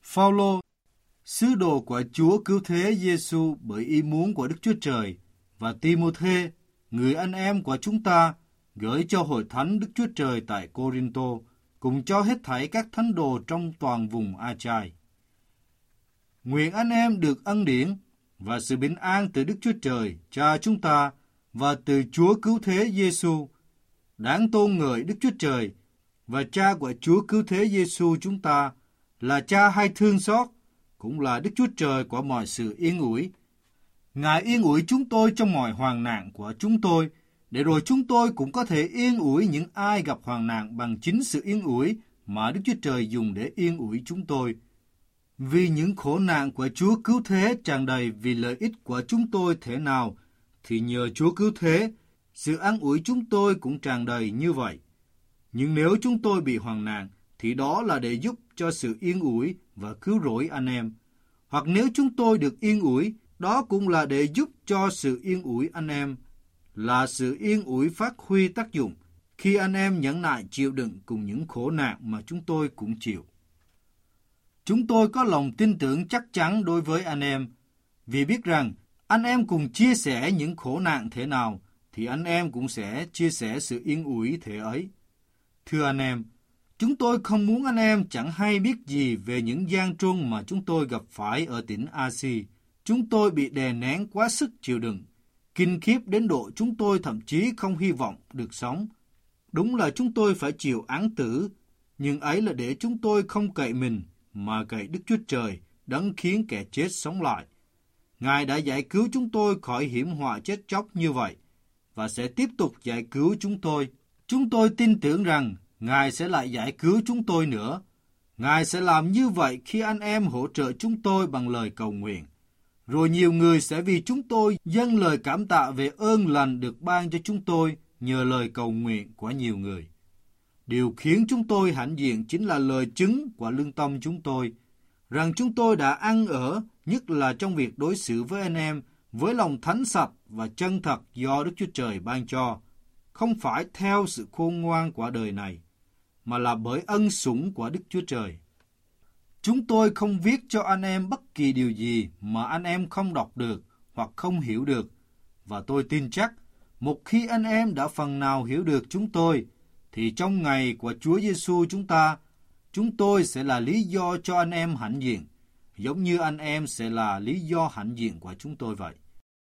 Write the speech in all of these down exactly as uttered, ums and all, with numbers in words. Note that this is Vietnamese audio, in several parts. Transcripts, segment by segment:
Phao-lô, sứ đồ của Chúa Cứu Thế Giêsu bởi ý muốn của Đức Chúa Trời, và Ti-mô-thê, người anh em của chúng ta, gửi cho hội thánh Đức Chúa Trời tại Cô-rinh-tô, cùng cho hết thảy các thánh đồ trong toàn vùng A-chai. Nguyện anh em được ân điển và sự bình an từ Đức Chúa Trời, Cha chúng ta, và từ Chúa Cứu Thế Giêsu. Đáng tôn ngợi Đức Chúa Trời và Cha của Chúa Cứu Thế Giêsu chúng ta, là Cha hay thương xót, cũng là Đức Chúa Trời của mọi sự yên ủi. Ngài yên ủi chúng tôi trong mọi hoạn nạn của chúng tôi, để rồi chúng tôi cũng có thể yên ủi những ai gặp hoạn nạn bằng chính sự yên ủi mà Đức Chúa Trời dùng để yên ủi chúng tôi. Vì những khổ nạn của Chúa Cứu Thế tràn đầy vì lợi ích của chúng tôi thế nào, thì nhờ Chúa Cứu Thế, sự an ủi chúng tôi cũng tràn đầy như vậy. Nhưng nếu chúng tôi bị hoạn nạn, thì đó là để giúp cho sự yên ủi và cứu rỗi anh em. Hoặc nếu chúng tôi được yên ủi, đó cũng là để giúp cho sự yên ủi anh em, là sự yên ủi phát huy tác dụng khi anh em nhẫn nại chịu đựng cùng những khổ nạn mà chúng tôi cũng chịu. Chúng tôi có lòng tin tưởng chắc chắn đối với anh em, vì biết rằng anh em cùng chia sẻ những khổ nạn thế nào, thì anh em cũng sẽ chia sẻ sự yên ủi thế ấy. Thưa anh em, chúng tôi không muốn anh em chẳng hay biết gì về những gian truân mà chúng tôi gặp phải ở tỉnh A-si. Chúng tôi bị đè nén quá sức chịu đựng, kinh khiếp đến độ chúng tôi thậm chí không hy vọng được sống. Đúng là chúng tôi phải chịu án tử, nhưng ấy là để chúng tôi không cậy mình, mà cậy Đức Chúa Trời, đấng khiến kẻ chết sống lại. Ngài đã giải cứu chúng tôi khỏi hiểm họa chết chóc như vậy, và sẽ tiếp tục giải cứu chúng tôi. Chúng tôi tin tưởng rằng Ngài sẽ lại giải cứu chúng tôi nữa. Ngài sẽ làm như vậy khi anh em hỗ trợ chúng tôi bằng lời cầu nguyện. Rồi nhiều người sẽ vì chúng tôi dâng lời cảm tạ về ơn lành được ban cho chúng tôi nhờ lời cầu nguyện của nhiều người. Điều khiến chúng tôi hãnh diện chính là lời chứng của lương tâm chúng tôi, rằng chúng tôi đã ăn ở, nhất là trong việc đối xử với anh em, với lòng thánh sạch và chân thật do Đức Chúa Trời ban cho, không phải theo sự khôn ngoan của đời này, mà là bởi ân sủng của Đức Chúa Trời. Chúng tôi không viết cho anh em bất kỳ điều gì mà anh em không đọc được hoặc không hiểu được, và tôi tin chắc, một khi anh em đã phần nào hiểu được chúng tôi, thì trong ngày của Chúa Giêsu chúng ta, chúng tôi sẽ là lý do cho anh em hãnh diện, giống như anh em sẽ là lý do hãnh diện của chúng tôi vậy.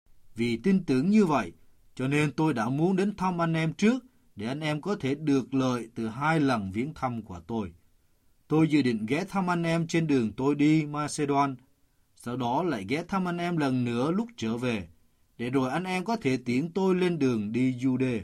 Vì tin tưởng như vậy, cho nên tôi đã muốn đến thăm anh em trước, để anh em có thể được lợi từ hai lần viếng thăm của tôi. Tôi dự định ghé thăm anh em trên đường tôi đi Macedon, sau đó lại ghé thăm anh em lần nữa lúc trở về, để rồi anh em có thể tiễn tôi lên đường đi Jude.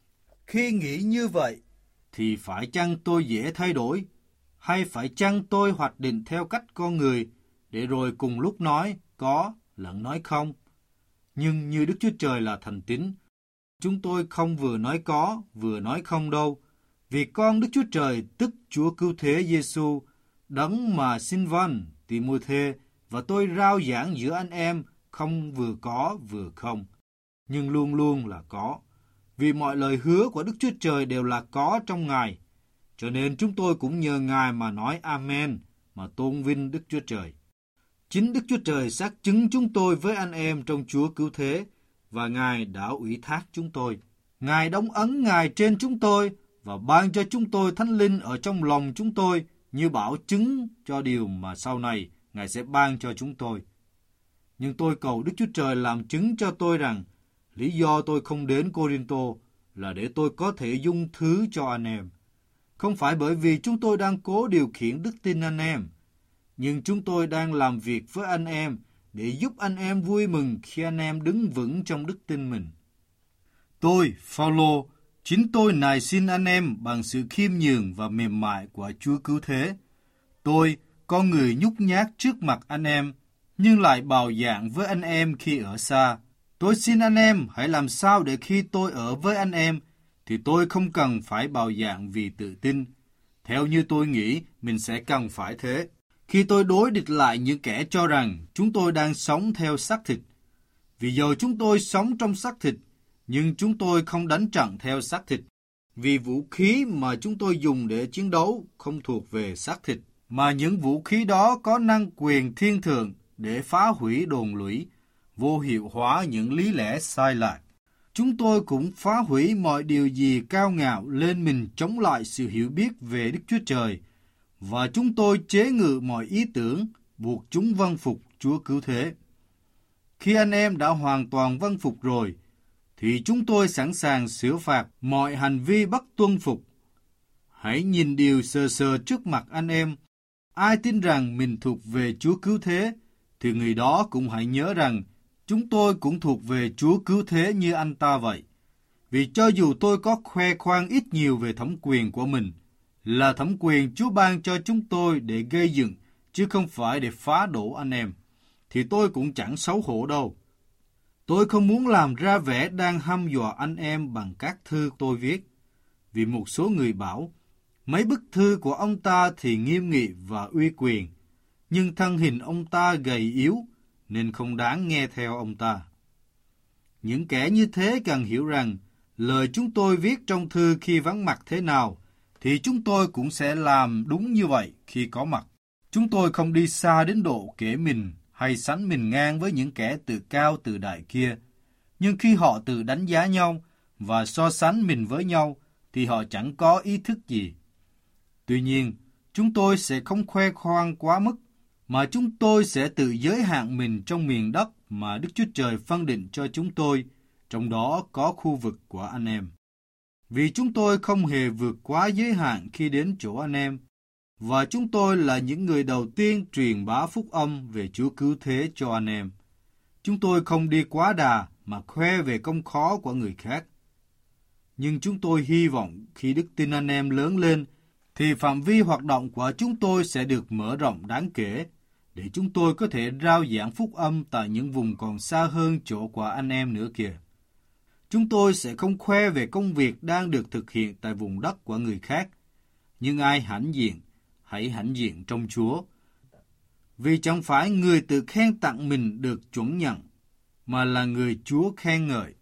Khi nghĩ như vậy, thì phải chăng tôi dễ thay đổi, hay phải chăng tôi hoạch định theo cách con người, để rồi cùng lúc nói có lẫn nói không? Nhưng như Đức Chúa Trời là thành tín, chúng tôi không vừa nói có, vừa nói không đâu, vì con Đức Chúa Trời tức Chúa Cứu Thế Giêsu, đấng mà Silvan, Ti-mô-thê và tôi rao giảng giữa anh em không vừa có vừa không, nhưng luôn luôn là có. Vì mọi lời hứa của Đức Chúa Trời đều là có trong Ngài, cho nên chúng tôi cũng nhờ Ngài mà nói Amen, mà tôn vinh Đức Chúa Trời. Chính Đức Chúa Trời xác chứng chúng tôi với anh em trong Chúa Cứu Thế, và Ngài đã ủy thác chúng tôi. Ngài đóng ấn Ngài trên chúng tôi, và ban cho chúng tôi Thánh Linh ở trong lòng chúng tôi, như bảo chứng cho điều mà sau này Ngài sẽ ban cho chúng tôi. Nhưng tôi cầu Đức Chúa Trời làm chứng cho tôi rằng, lý do tôi không đến Cô-rinh-tô là để tôi có thể dung thứ cho anh em. Không phải bởi vì chúng tôi đang cố điều khiển đức tin anh em, nhưng chúng tôi đang làm việc với anh em để giúp anh em vui mừng khi anh em đứng vững trong đức tin mình. Tôi, Phao-lô, chính tôi nài xin anh em bằng sự khiêm nhường và mềm mại của Chúa Cứu Thế. Tôi, con người nhút nhát trước mặt anh em, nhưng lại bào dạng với anh em khi ở xa. Tôi xin anh em hãy làm sao để khi tôi ở với anh em, thì tôi không cần phải bào dạng vì tự tin, theo như tôi nghĩ mình sẽ cần phải thế. Khi tôi đối địch lại những kẻ cho rằng chúng tôi đang sống theo xác thịt, vì giờ chúng tôi sống trong xác thịt, nhưng chúng tôi không đánh trận theo xác thịt, vì vũ khí mà chúng tôi dùng để chiến đấu không thuộc về xác thịt, mà những vũ khí đó có năng quyền thiên thượng để phá hủy đồn lũy, vô hiệu hóa những lý lẽ sai lạc. Chúng tôi cũng phá hủy mọi điều gì cao ngạo lên mình chống lại sự hiểu biết về Đức Chúa Trời, và chúng tôi chế ngự mọi ý tưởng, buộc chúng vâng phục Chúa Cứu Thế. Khi anh em đã hoàn toàn vâng phục rồi, thì chúng tôi sẵn sàng xử phạt mọi hành vi bất tuân phục. Hãy nhìn điều sờ sờ trước mặt anh em. Ai tin rằng mình thuộc về Chúa Cứu Thế, thì người đó cũng hãy nhớ rằng chúng tôi cũng thuộc về Chúa Cứu Thế như anh ta vậy. Vì cho dù tôi có khoe khoang ít nhiều về thẩm quyền của mình, là thẩm quyền Chúa ban cho chúng tôi để gây dựng, chứ không phải để phá đổ anh em, thì tôi cũng chẳng xấu hổ đâu. Tôi không muốn làm ra vẻ đang hăm dọa anh em bằng các thư tôi viết, vì một số người bảo, mấy bức thư của ông ta thì nghiêm nghị và uy quyền, nhưng thân hình ông ta gầy yếu, nên không đáng nghe theo ông ta. Những kẻ như thế cần hiểu rằng, lời chúng tôi viết trong thư khi vắng mặt thế nào, thì chúng tôi cũng sẽ làm đúng như vậy khi có mặt. Chúng tôi không đi xa đến độ kể mình hay sánh mình ngang với những kẻ tự cao tự đại kia. Nhưng khi họ tự đánh giá nhau và so sánh mình với nhau, thì họ chẳng có ý thức gì. Tuy nhiên, chúng tôi sẽ không khoe khoang quá mức, mà chúng tôi sẽ tự giới hạn mình trong miền đất mà Đức Chúa Trời phân định cho chúng tôi, trong đó có khu vực của anh em. Vì chúng tôi không hề vượt quá giới hạn khi đến chỗ anh em, và chúng tôi là những người đầu tiên truyền bá phúc âm về Chúa Cứu Thế cho anh em. Chúng tôi không đi quá đà mà khoe về công khó của người khác. Nhưng chúng tôi hy vọng khi đức tin anh em lớn lên, thì phạm vi hoạt động của chúng tôi sẽ được mở rộng đáng kể, để chúng tôi có thể rao giảng phúc âm tại những vùng còn xa hơn chỗ của anh em nữa kìa. Chúng tôi sẽ không khoe về công việc đang được thực hiện tại vùng đất của người khác, nhưng ai hãnh diện, hãy hãnh diện trong Chúa. Vì chẳng phải người tự khen tặng mình được chuẩn nhận, mà là người Chúa khen ngợi.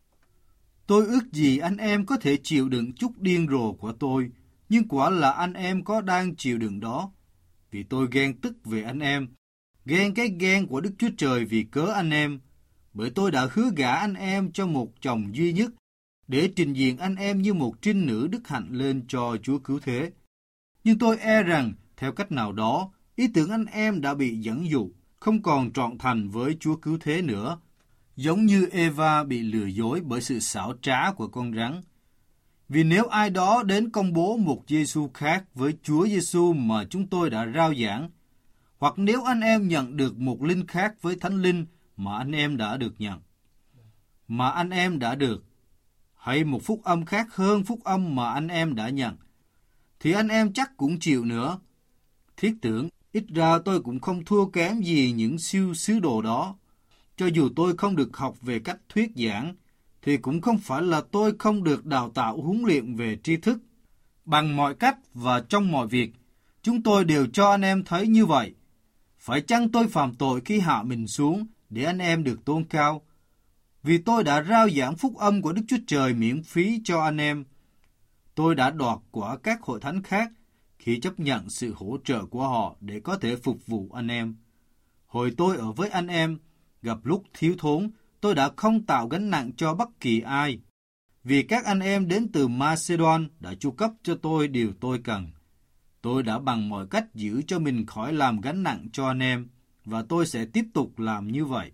Tôi ước gì anh em có thể chịu đựng chút điên rồ của tôi, nhưng quả là anh em có đang chịu đựng đó. Vì tôi ghen tức về anh em, ghen cái ghen của Đức Chúa Trời vì cớ anh em, bởi tôi đã hứa gả anh em cho một chồng duy nhất, để trình diện anh em như một trinh nữ đức hạnh lên cho Chúa Cứu Thế. Nhưng tôi e rằng, theo cách nào đó, ý tưởng anh em đã bị dẫn dụ, không còn trọn thành với Chúa Cứu Thế nữa, giống như Eva bị lừa dối bởi sự xảo trá của con rắn. Vì nếu ai đó đến công bố một Giêsu khác với Chúa Giêsu mà chúng tôi đã rao giảng, hoặc nếu anh em nhận được một linh khác với Thánh Linh mà anh em đã được nhận, mà anh em đã được, hay một phúc âm khác hơn phúc âm mà anh em đã nhận, thì anh em chắc cũng chịu nữa. Thiết tưởng, ít ra tôi cũng không thua kém gì những siêu sứ đồ đó. Cho dù tôi không được học về cách thuyết giảng, thì cũng không phải là tôi không được đào tạo huấn luyện về tri thức. Bằng mọi cách và trong mọi việc, chúng tôi đều cho anh em thấy như vậy. Phải chăng tôi phạm tội khi hạ mình xuống để anh em được tôn cao? Vì tôi đã rao giảng phúc âm của Đức Chúa Trời miễn phí cho anh em. Tôi đã đoạt của các hội thánh khác khi chấp nhận sự hỗ trợ của họ để có thể phục vụ anh em. Hồi tôi ở với anh em, gặp lúc thiếu thốn, tôi đã không tạo gánh nặng cho bất kỳ ai. Vì các anh em đến từ Macedon đã chu cấp cho tôi điều tôi cần. Tôi đã bằng mọi cách giữ cho mình khỏi làm gánh nặng cho anh em, và tôi sẽ tiếp tục làm như vậy.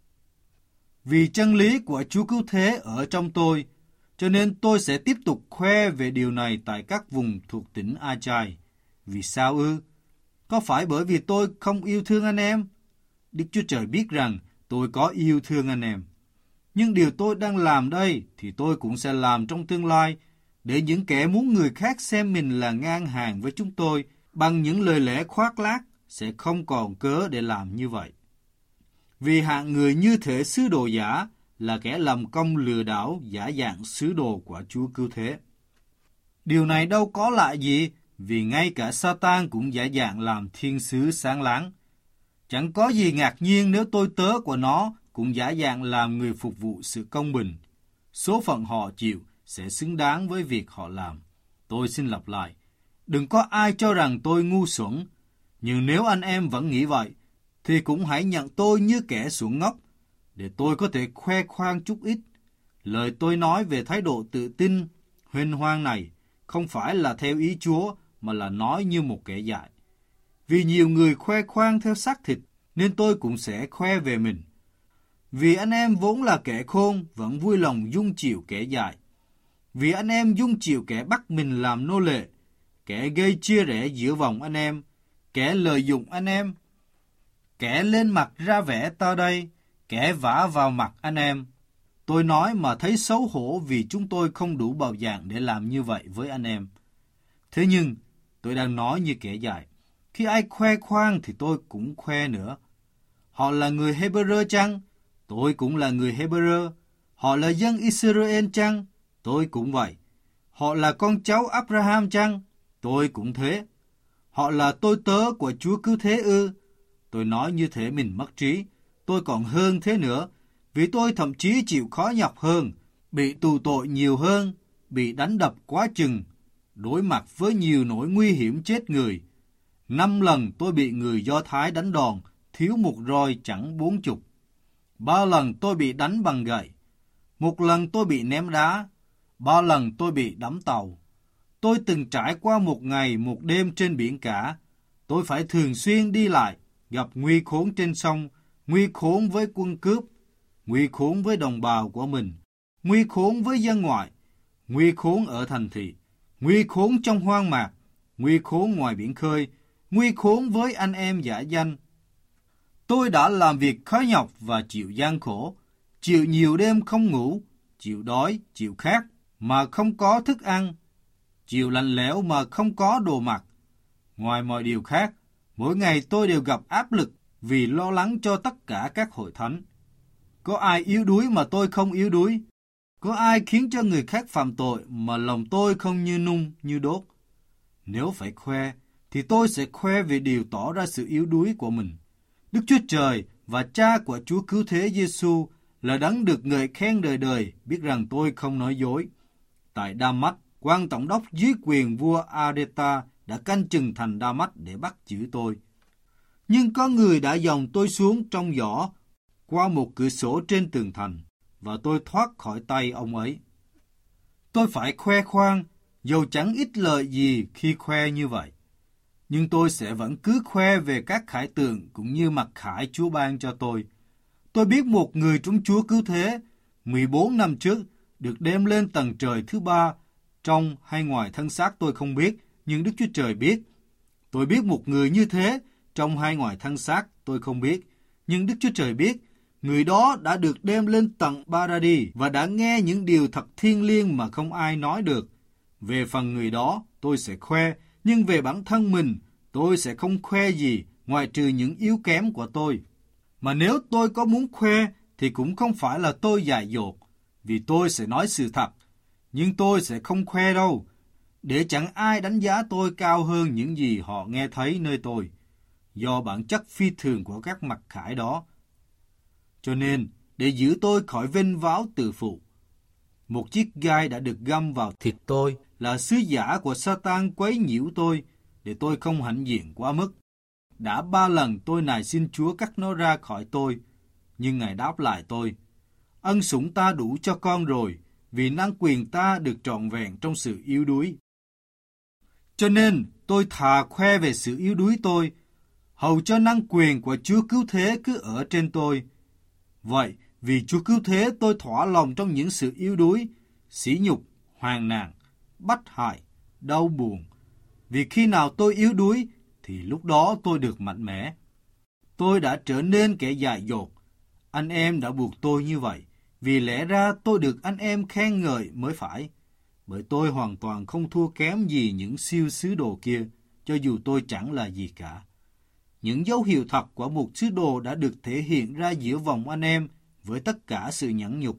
Vì chân lý của Chúa Cứu Thế ở trong tôi, cho nên tôi sẽ tiếp tục khoe về điều này tại các vùng thuộc tỉnh Achai. Vì sao ư? Có phải bởi vì tôi không yêu thương anh em? Đức Chúa Trời biết rằng tôi có yêu thương anh em. Nhưng điều tôi đang làm đây thì tôi cũng sẽ làm trong tương lai, để những kẻ muốn người khác xem mình là ngang hàng với chúng tôi bằng những lời lẽ khoác lác sẽ không còn cớ để làm như vậy. Vì hạng người như thể sứ đồ giả là kẻ làm công lừa đảo giả dạng sứ đồ của Chúa Cứu Thế. Điều này đâu có lạ gì, vì ngay cả Sa-tan cũng giả dạng làm thiên sứ sáng láng. Chẳng có gì ngạc nhiên nếu tôi tớ của nó cũng giả dạng làm người phục vụ sự công bình. Số phận họ chịu sẽ xứng đáng với việc họ làm. Tôi xin lặp lại, đừng có ai cho rằng tôi ngu xuẩn, Nhưng nếu anh em vẫn nghĩ vậy, thì cũng hãy nhận tôi như kẻ xuẩn ngốc, để tôi có thể khoe khoang chút ít. Lời tôi nói về thái độ tự tin, huênh hoang này không phải là theo ý Chúa, mà là nói như một kẻ dại. Vì nhiều người khoe khoang theo xác thịt, nên tôi cũng sẽ khoe về mình. Vì anh em vốn là kẻ khôn, vẫn vui lòng dung chịu kẻ dại. Vì anh em dung chịu kẻ bắt mình làm nô lệ, kẻ gây chia rẽ giữa vòng anh em, kẻ lợi dụng anh em, kẻ lên mặt ra vẻ ta đây, kẻ vả vào mặt anh em. Tôi nói mà thấy xấu hổ vì chúng tôi không đủ bạo dạn để làm như vậy với anh em. Thế nhưng, tôi đang nói như kẻ dại. Khi ai khoe khoang thì tôi cũng khoe nữa. Họ là người Hebrew chăng? Tôi cũng là người Hebrew. Họ là dân Israel chăng? Tôi cũng vậy. Họ là con cháu Abraham chăng? Tôi cũng thế. Họ là tôi tớ của Chúa Cứu Thế ư? Tôi nói như thế mình mất trí. Tôi còn hơn thế nữa, vì tôi thậm chí chịu khó nhọc hơn, bị tù tội nhiều hơn, bị đánh đập quá chừng, đối mặt với nhiều nỗi nguy hiểm chết người. Năm lần tôi bị người Do Thái đánh đòn, thiếu một roi chẳng bốn chục. Ba lần tôi bị đánh bằng gậy. Một lần tôi bị ném đá. Ba lần tôi bị đắm tàu. Tôi từng trải qua một ngày một đêm trên biển cả. Tôi phải thường xuyên đi lại, gặp nguy khốn trên sông, nguy khốn với quân cướp, nguy khốn với đồng bào của mình, nguy khốn với dân ngoại, nguy khốn ở thành thị, nguy khốn trong hoang mạc, nguy khốn ngoài biển khơi, nguy khốn với anh em giả danh. Tôi đã làm việc khó nhọc và chịu gian khổ, chịu nhiều đêm không ngủ, chịu đói, chịu khát mà không có thức ăn, chịu lạnh lẽo mà không có đồ mặc. Ngoài mọi điều khác, mỗi ngày tôi đều gặp áp lực vì lo lắng cho tất cả các hội thánh. Có ai yếu đuối mà tôi không yếu đuối? Có ai khiến cho người khác phạm tội mà lòng tôi không như nung, như đốt? Nếu phải khoe, thì tôi sẽ khoe về điều tỏ ra sự yếu đuối của mình. Đức Chúa Trời và Cha của Chúa Cứu Thế Giêsu là đấng được ngợi khen đời đời, biết rằng tôi không nói dối. Tại Đa-mách, quan tổng đốc dưới quyền vua Areta đã canh chừng thành Đa-mách để bắt giữ tôi. Nhưng có người đã dòng tôi xuống trong giỏ qua một cửa sổ trên tường thành, và tôi thoát khỏi tay ông ấy. Tôi phải khoe khoang, dầu chẳng ít lợi gì khi khoe như vậy. Nhưng tôi sẽ vẫn cứ khoe về các khải tượng cũng như mặc khải Chúa ban cho tôi. Tôi biết một người trong Chúa Cứu Thế, mười bốn năm trước, được đem lên tầng trời thứ ba, trong hay ngoài thân xác tôi không biết, nhưng Đức Chúa Trời biết. Tôi biết một người như thế, trong hay ngoài thân xác tôi không biết, nhưng Đức Chúa Trời biết. Người đó đã được đem lên tận Paradis và đã nghe những điều thật thiêng liêng mà không ai nói được. Về phần người đó, tôi sẽ khoe, nhưng về bản thân mình, tôi sẽ không khoe gì ngoại trừ những yếu kém của tôi. Mà nếu tôi có muốn khoe, thì cũng không phải là tôi dại dột, vì tôi sẽ nói sự thật. Nhưng tôi sẽ không khoe đâu, để chẳng ai đánh giá tôi cao hơn những gì họ nghe thấy nơi tôi, do bản chất phi thường của các mặc khải đó. Cho nên, để giữ tôi khỏi vênh váo tự phụ, một chiếc gai đã được găm vào thịt tôi, là sứ giả của Sa-tan quấy nhiễu tôi, để tôi không hãnh diện quá mức. Đã ba lần tôi nài xin Chúa cắt nó ra khỏi tôi, nhưng Ngài đáp lại tôi: ân sủng ta đủ cho con rồi, vì năng quyền ta được trọn vẹn trong sự yếu đuối. Cho nên, tôi thà khoe về sự yếu đuối tôi, hầu cho năng quyền của Chúa Cứu Thế cứ ở trên tôi. Vậy, vì Chúa Cứu Thế, tôi thỏa lòng trong những sự yếu đuối, sỉ nhục, hoạn nạn, bắt hại, đau buồn. Vì khi nào tôi yếu đuối, thì lúc đó tôi được mạnh mẽ. Tôi đã trở nên kẻ dại dột. Anh em đã buộc tôi như vậy, vì lẽ ra tôi được anh em khen ngợi mới phải. Bởi tôi hoàn toàn không thua kém gì những siêu sứ đồ kia, cho dù tôi chẳng là gì cả. Những dấu hiệu thật của một sứ đồ đã được thể hiện ra giữa vòng anh em với tất cả sự nhẫn nhục.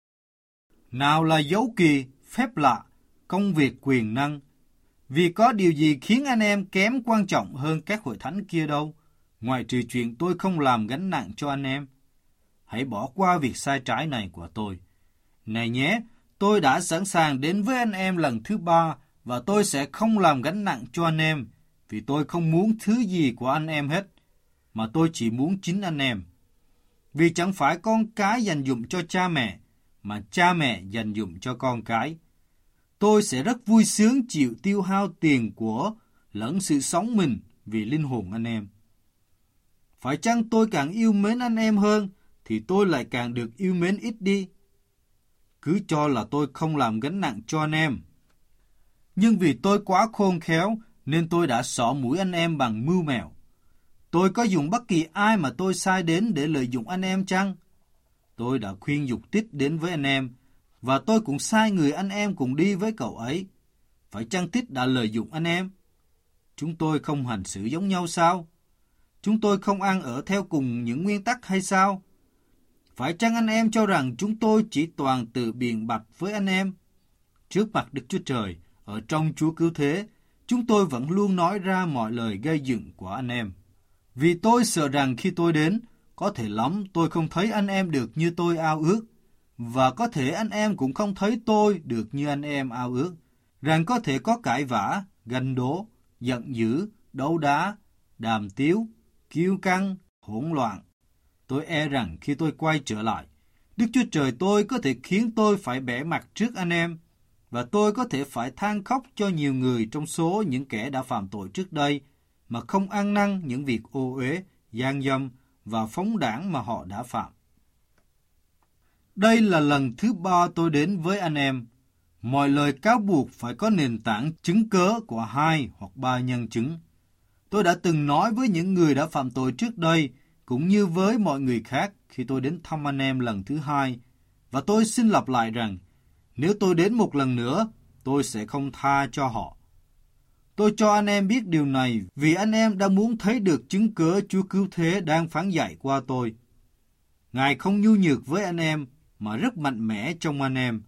Nào là dấu kỳ, phép lạ, công việc quyền năng. Vì có điều gì khiến anh em kém quan trọng hơn các hội thánh kia đâu, ngoài trừ chuyện tôi không làm gánh nặng cho anh em. Hãy bỏ qua việc sai trái này của tôi. Này nhé, tôi đã sẵn sàng đến với anh em lần thứ ba, và tôi sẽ không làm gánh nặng cho anh em. vì tôi không muốn thứ gì của anh em hết, mà tôi chỉ muốn chính anh em. Vì chẳng phải con cái dành dụm cho cha mẹ, mà cha mẹ dành dụm cho con cái. Tôi sẽ rất vui sướng chịu tiêu hao tiền của lẫn sự sống mình vì linh hồn anh em. Phải chăng tôi càng yêu mến anh em hơn, thì tôi lại càng được yêu mến ít đi? Cứ cho là tôi không làm gánh nặng cho anh em. Nhưng vì tôi quá khôn khéo, nên tôi đã xỏ mũi anh em bằng mưu mẹo. Tôi có dùng bất kỳ ai mà tôi sai đến để lợi dụng anh em chăng? Tôi đã khuyên giục Tít đến với anh em, và tôi cũng sai người anh em cùng đi với cậu ấy. Phải chăng Tít đã lợi dụng anh em? Chúng tôi không hành xử giống nhau sao? Chúng tôi không ăn ở theo cùng những nguyên tắc hay sao? Phải chăng anh em cho rằng chúng tôi chỉ toàn tự biện bạch với anh em? Trước mặt Đức Chúa Trời, ở trong Chúa Cứu Thế, chúng tôi vẫn luôn nói ra mọi lời gây dựng của anh em. Vì tôi sợ rằng khi tôi đến, có thể lắm tôi không thấy anh em được như tôi ao ước, và có thể anh em cũng không thấy tôi được như anh em ao ước, rằng có thể có cãi vã, ganh đố, giận dữ, đấu đá, đàm tiếu, kiêu căng, hỗn loạn. Tôi e rằng khi tôi quay trở lại, Đức Chúa Trời tôi có thể khiến tôi phải bẽ mặt trước anh em, và tôi có thể phải than khóc cho nhiều người trong số những kẻ đã phạm tội trước đây, mà không ăn năn những việc ô uế, gian dâm và phóng đảng mà họ đã phạm. Đây là lần thứ ba tôi đến với anh em. Mọi lời cáo buộc phải có nền tảng chứng cớ của hai hoặc ba nhân chứng. Tôi đã từng nói với những người đã phạm tội trước đây, cũng như với mọi người khác khi tôi đến thăm anh em lần thứ hai, và tôi xin lặp lại rằng, nếu tôi đến một lần nữa, tôi sẽ không tha cho họ. Tôi cho anh em biết điều này vì anh em đã muốn thấy được chứng cớ Chúa Cứu Thế đang phán dạy qua tôi. Ngài không nhu nhược với anh em, mà rất mạnh mẽ trong anh em.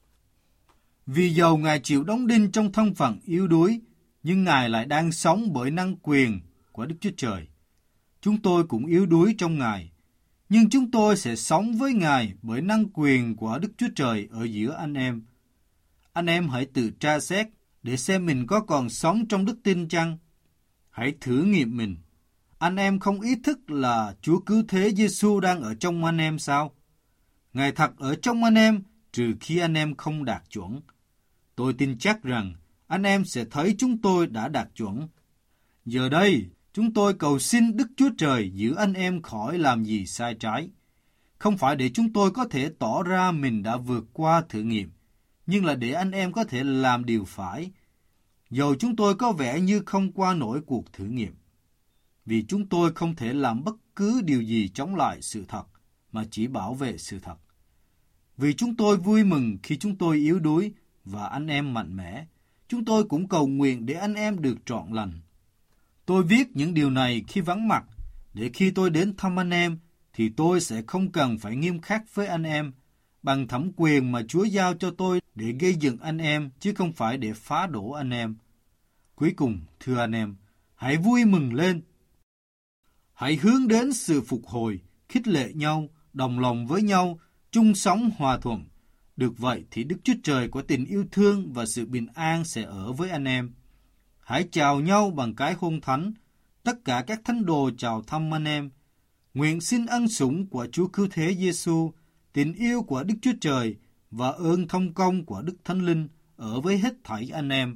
Vì dầu Ngài chịu đóng đinh trong thân phận yếu đuối, nhưng Ngài lại đang sống bởi năng quyền của Đức Chúa Trời. Chúng tôi cũng yếu đuối trong Ngài, nhưng chúng tôi sẽ sống với Ngài bởi năng quyền của Đức Chúa Trời ở giữa anh em. Anh em hãy tự tra xét để xem mình có còn sống trong đức tin chăng? Hãy thử nghiệm mình. Anh em không ý thức là Chúa Cứu Thế Giêsu đang ở trong anh em sao? Ngài thật ở trong anh em, trừ khi anh em không đạt chuẩn. Tôi tin chắc rằng anh em sẽ thấy chúng tôi đã đạt chuẩn. Giờ đây, chúng tôi cầu xin Đức Chúa Trời giữ anh em khỏi làm gì sai trái. Không phải để chúng tôi có thể tỏ ra mình đã vượt qua thử nghiệm, nhưng là để anh em có thể làm điều phải, dầu chúng tôi có vẻ như không qua nổi cuộc thử nghiệm. Vì chúng tôi không thể làm bất cứ điều gì chống lại sự thật, mà chỉ bảo vệ sự thật. Vì chúng tôi vui mừng khi chúng tôi yếu đuối và anh em mạnh mẽ, chúng tôi cũng cầu nguyện để anh em được trọn lành. Tôi viết những điều này khi vắng mặt, để khi tôi đến thăm anh em, thì tôi sẽ không cần phải nghiêm khắc với anh em, bằng thẩm quyền mà Chúa giao cho tôi để gây dựng anh em, chứ không phải để phá đổ anh em. Cuối cùng, thưa anh em, hãy vui mừng lên. Hãy hướng đến sự phục hồi, khích lệ nhau, đồng lòng với nhau, chung sống hòa thuận. Được vậy thì Đức Chúa Trời của tình yêu thương và sự bình an sẽ ở với anh em. Hãy chào nhau bằng cái hôn thánh. Tất cả các thánh đồ chào thăm anh em. Nguyện xin ân sủng của Chúa Cứu Thế Giêsu, tình yêu của Đức Chúa Trời và ơn thông công của Đức Thánh Linh ở với hết thảy anh em.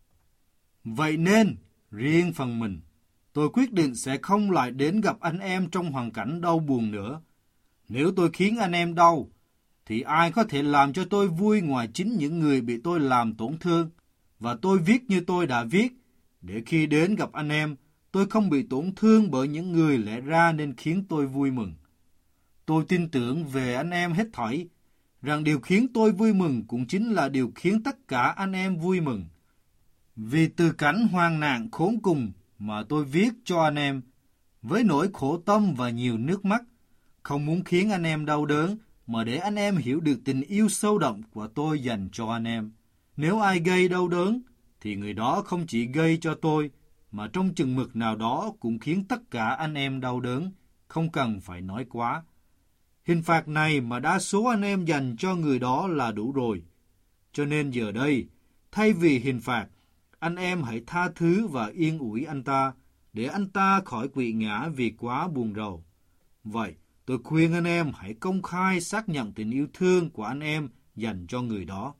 Vậy nên, riêng phần mình, tôi quyết định sẽ không lại đến gặp anh em trong hoàn cảnh đau buồn nữa. Nếu tôi khiến anh em đau, thì ai có thể làm cho tôi vui ngoài chính những người bị tôi làm tổn thương, và tôi viết như tôi đã viết, để khi đến gặp anh em, tôi không bị tổn thương bởi những người lẽ ra nên khiến tôi vui mừng. Tôi tin tưởng về anh em hết thảy, rằng điều khiến tôi vui mừng cũng chính là điều khiến tất cả anh em vui mừng. Vì từ cảnh hoang nạn khốn cùng mà tôi viết cho anh em, với nỗi khổ tâm và nhiều nước mắt, không muốn khiến anh em đau đớn, mà để anh em hiểu được tình yêu sâu đậm của tôi dành cho anh em. Nếu ai gây đau đớn, thì người đó không chỉ gây cho tôi, mà trong chừng mực nào đó cũng khiến tất cả anh em đau đớn, không cần phải nói quá. Hình phạt này mà đa số anh em dành cho người đó là đủ rồi. Cho nên giờ đây, thay vì hình phạt, anh em hãy tha thứ và yên ủi anh ta, để anh ta khỏi quỵ ngã vì quá buồn rầu. Vậy, tôi khuyên anh em hãy công khai xác nhận tình yêu thương của anh em dành cho người đó.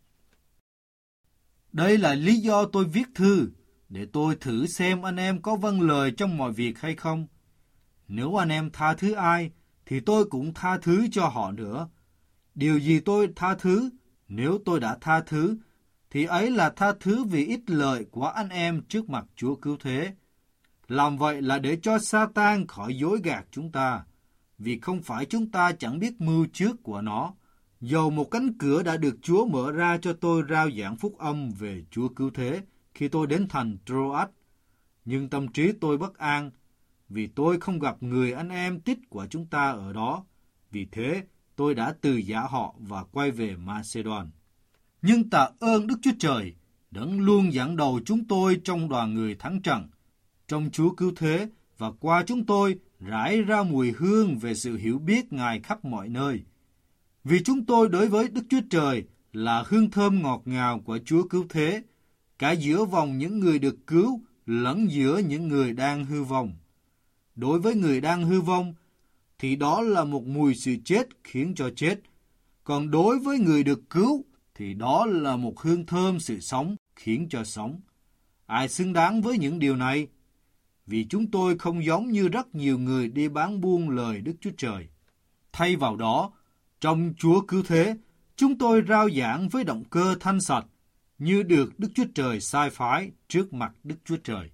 Đây là lý do tôi viết thư, để tôi thử xem anh em có vâng lời trong mọi việc hay không. Nếu anh em tha thứ ai, thì tôi cũng tha thứ cho họ nữa. Điều gì tôi tha thứ? Nếu tôi đã tha thứ, thì ấy là tha thứ vì ích lợi của anh em trước mặt Chúa Cứu Thế. Làm vậy là để cho Sa-tan khỏi dối gạt chúng ta, vì không phải chúng ta chẳng biết mưu trước của nó. Dầu một cánh cửa đã được Chúa mở ra cho tôi rao giảng phúc âm về Chúa Cứu Thế khi tôi đến thành Troas, nhưng tâm trí tôi bất an, vì tôi không gặp người anh em tích của chúng ta ở đó. Vì thế, tôi đã từ giã họ và quay về Macedon. Nhưng tạ ơn Đức Chúa Trời, đấng luôn dẫn đầu chúng tôi trong đoàn người thắng trận, trong Chúa Cứu Thế, và qua chúng tôi rải ra mùi hương về sự hiểu biết Ngài khắp mọi nơi. Vì chúng tôi đối với Đức Chúa Trời là hương thơm ngọt ngào của Chúa Cứu Thế, cả giữa vòng những người được cứu lẫn giữa những người đang hư vong. Đối với người đang hư vong, thì đó là một mùi sự chết khiến cho chết. Còn đối với người được cứu, thì đó là một hương thơm sự sống khiến cho sống. Ai xứng đáng với những điều này? Vì chúng tôi không giống như rất nhiều người đi bán buôn lời Đức Chúa Trời. Thay vào đó, trong Chúa Cứu Thế, chúng tôi rao giảng với động cơ thanh sạch, như được Đức Chúa Trời sai phái trước mặt Đức Chúa Trời.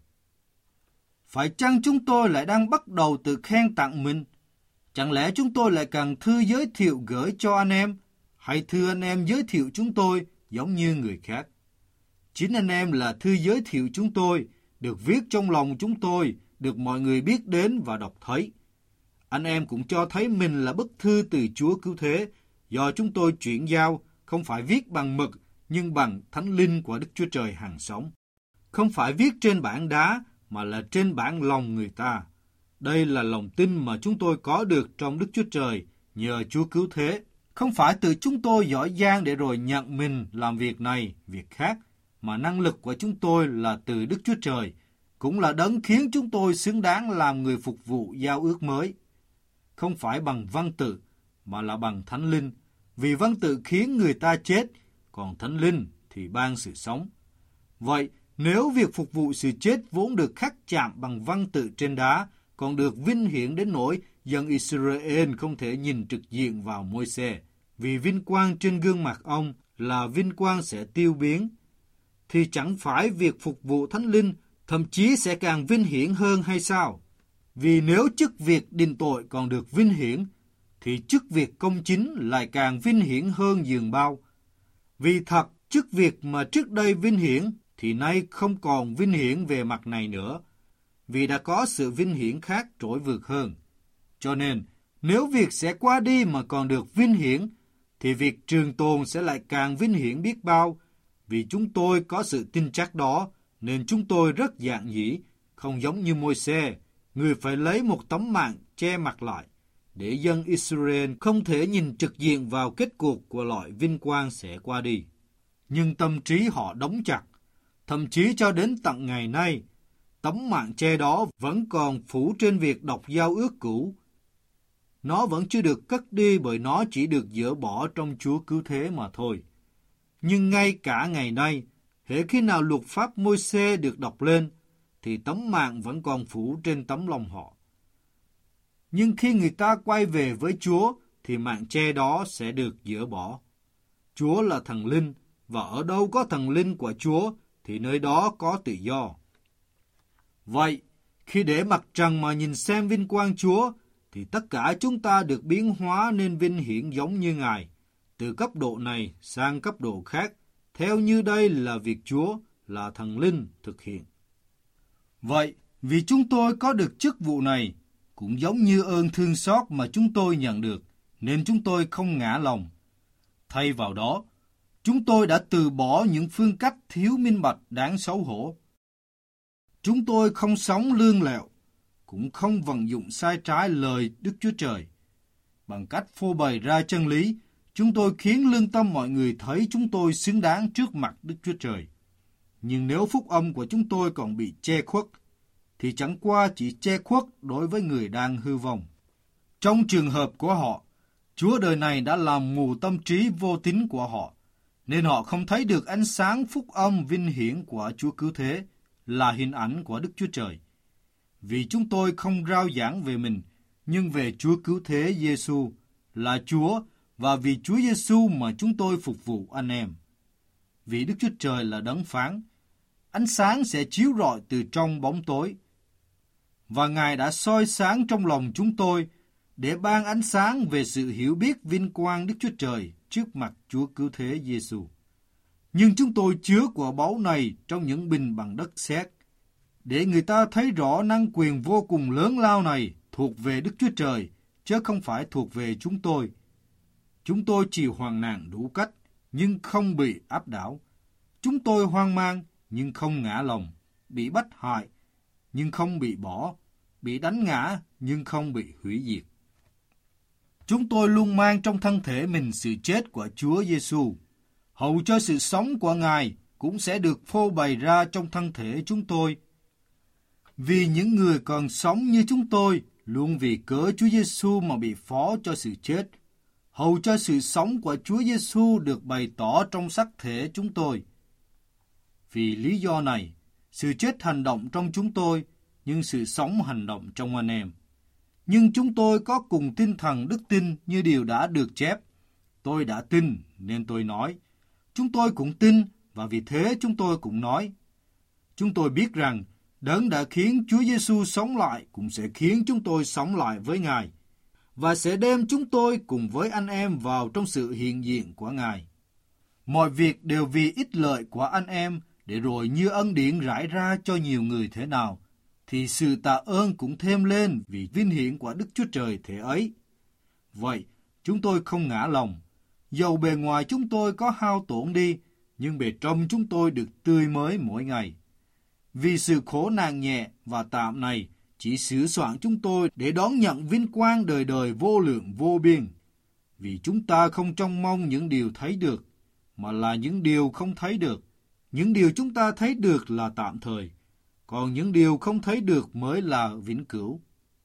Phải chăng chúng tôi lại đang bắt đầu tự khen tặng mình? Chẳng lẽ chúng tôi lại cần thư giới thiệu gửi cho anh em, hay thư anh em giới thiệu chúng tôi giống như người khác? Chính anh em là thư giới thiệu chúng tôi, được viết trong lòng chúng tôi, được mọi người biết đến và đọc thấy. Anh em cũng cho thấy mình là bức thư từ Chúa Cứu Thế, do chúng tôi chuyển giao, không phải viết bằng mực, nhưng bằng Thánh Linh của Đức Chúa Trời hằng sống. Không phải viết trên bảng đá, mà là trên bảng lòng người ta. Đây là lòng tin mà chúng tôi có được trong Đức Chúa Trời nhờ Chúa Cứu Thế. Không phải từ chúng tôi giỏi giang để rồi nhận mình làm việc này, việc khác, mà năng lực của chúng tôi là từ Đức Chúa Trời, cũng là đấng khiến chúng tôi xứng đáng làm người phục vụ giao ước mới. Không phải bằng văn tự, mà là bằng Thánh Linh, vì văn tự khiến người ta chết, còn Thánh Linh thì ban sự sống. Vậy, nếu việc phục vụ sự chết vốn được khắc chạm bằng văn tự trên đá, còn được vinh hiển đến nỗi dân Israel không thể nhìn trực diện vào Môi-se, vì vinh quang trên gương mặt ông là vinh quang sẽ tiêu biến, thì chẳng phải việc phục vụ Thánh Linh thậm chí sẽ càng vinh hiển hơn hay sao? Vì nếu chức việc đền tội còn được vinh hiển, thì chức việc công chính lại càng vinh hiển hơn dường bao. Vì thật, chức việc mà trước đây vinh hiển, thì nay không còn vinh hiển về mặt này nữa, vì đã có sự vinh hiển khác trỗi vượt hơn. Cho nên, nếu việc sẽ qua đi mà còn được vinh hiển, thì việc trường tồn sẽ lại càng vinh hiển biết bao. Vì chúng tôi có sự tin chắc đó, nên chúng tôi rất dạn dĩ, không giống như Môi-se, người phải lấy một tấm màn che mặt lại, để dân Israel không thể nhìn trực diện vào kết cuộc của loại vinh quang sẽ qua đi. Nhưng tâm trí họ đóng chặt, thậm chí cho đến tận ngày nay, tấm màn che đó vẫn còn phủ trên việc đọc giao ước cũ. Nó vẫn chưa được cất đi bởi nó chỉ được dỡ bỏ trong Chúa Cứu Thế mà thôi. Nhưng ngay cả ngày nay, hễ khi nào luật pháp Môi-se được đọc lên, thì tấm màn vẫn còn phủ trên tấm lòng họ. Nhưng khi người ta quay về với Chúa, thì màn che đó sẽ được dỡ bỏ. Chúa là thần linh, và ở đâu có thần linh của Chúa, thì nơi đó có tự do. Vậy, khi để mặt trần mà nhìn xem vinh quang Chúa, thì tất cả chúng ta được biến hóa nên vinh hiển giống như Ngài, từ cấp độ này sang cấp độ khác, theo như đây là việc Chúa, là thần linh thực hiện. Vậy, vì chúng tôi có được chức vụ này, cũng giống như ơn thương xót mà chúng tôi nhận được, nên chúng tôi không ngã lòng. Thay vào đó, chúng tôi đã từ bỏ những phương cách thiếu minh bạch đáng xấu hổ. Chúng tôi không sống lương lẹo, cũng không vận dụng sai trái lời Đức Chúa Trời. Bằng cách phô bày ra chân lý, chúng tôi khiến lương tâm mọi người thấy chúng tôi xứng đáng trước mặt Đức Chúa Trời. Nhưng nếu phúc âm của chúng tôi còn bị che khuất, thì chẳng qua chỉ che khuất đối với người đang hư vong. Trong trường hợp của họ, Chúa đời này đã làm mù tâm trí vô tín của họ, nên họ không thấy được ánh sáng phúc âm vinh hiển của Chúa Cứu Thế là hình ảnh của Đức Chúa Trời. Vì chúng tôi không rao giảng về mình, nhưng về Chúa Cứu Thế Giêsu là Chúa, và vì Chúa Giêsu mà chúng tôi phục vụ anh em. Vì Đức Chúa Trời là đấng phán, ánh sáng sẽ chiếu rọi từ trong bóng tối. Và Ngài đã soi sáng trong lòng chúng tôi để ban ánh sáng về sự hiểu biết vinh quang Đức Chúa Trời trước mặt Chúa Cứu Thế Giêsu. Nhưng chúng tôi chứa quả báu này trong những bình bằng đất sét, để người ta thấy rõ năng quyền vô cùng lớn lao này thuộc về Đức Chúa Trời, chứ không phải thuộc về chúng tôi. Chúng tôi chỉ hoang nạn đủ cách, nhưng không bị áp đảo. Chúng tôi hoang mang, nhưng không ngã lòng, bị bắt hại, nhưng không bị bỏ, bị đánh ngã, nhưng không bị hủy diệt. Chúng tôi luôn mang trong thân thể mình sự chết của Chúa Giêsu, hầu cho sự sống của Ngài cũng sẽ được phô bày ra trong thân thể chúng tôi. Vì những người còn sống như chúng tôi, luôn vì cớ Chúa Giêsu mà bị phó cho sự chết, hầu cho sự sống của Chúa Giêsu được bày tỏ trong xác thể chúng tôi. Vì lý do này, sự chết hành động trong chúng tôi, nhưng sự sống hành động trong anh em. Nhưng chúng tôi có cùng tinh thần đức tin như điều đã được chép. Tôi đã tin nên tôi nói. Chúng tôi cũng tin và vì thế chúng tôi cũng nói. Chúng tôi biết rằng đấng đã khiến Chúa Giêsu sống lại cũng sẽ khiến chúng tôi sống lại với Ngài và sẽ đem chúng tôi cùng với anh em vào trong sự hiện diện của Ngài. Mọi việc đều vì ích lợi của anh em, để rồi như ân điển rải ra cho nhiều người thế nào, thì sự tạ ơn cũng thêm lên vì vinh hiển của Đức Chúa Trời thế ấy. Vậy, chúng tôi không ngã lòng. Dầu bề ngoài chúng tôi có hao tổn đi, nhưng bề trong chúng tôi được tươi mới mỗi ngày. Vì sự khổ nạn nhẹ và tạm này chỉ sửa soạn chúng tôi để đón nhận vinh quang đời đời vô lượng vô biên. Vì chúng ta không trông mong những điều thấy được, mà là những điều không thấy được. Những điều chúng ta thấy được là tạm thời, còn những điều không thấy được mới là vĩnh cửu.